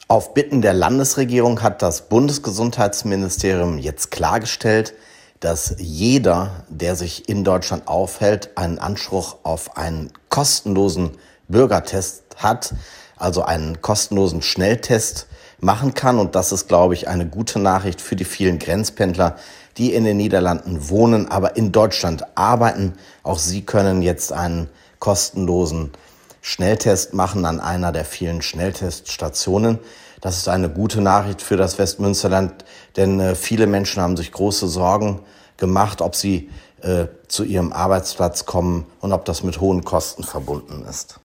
Auf Bitten der Landesregierung hat das Bundesgesundheitsministerium jetzt klargestellt, dass jeder, der sich in Deutschland aufhält, einen Anspruch auf einen kostenlosen Bürgertest hat, also einen kostenlosen Schnelltest machen kann. Und das ist, glaube ich, eine gute Nachricht für die vielen Grenzpendler, die in den Niederlanden wohnen, aber in Deutschland arbeiten. Auch sie können jetzt einen kostenlosen Schnelltest machen an einer der vielen Schnellteststationen. Das ist eine gute Nachricht für das Westmünsterland, denn viele Menschen haben sich große Sorgen gemacht, ob sie zu ihrem Arbeitsplatz kommen und ob das mit hohen Kosten verbunden ist.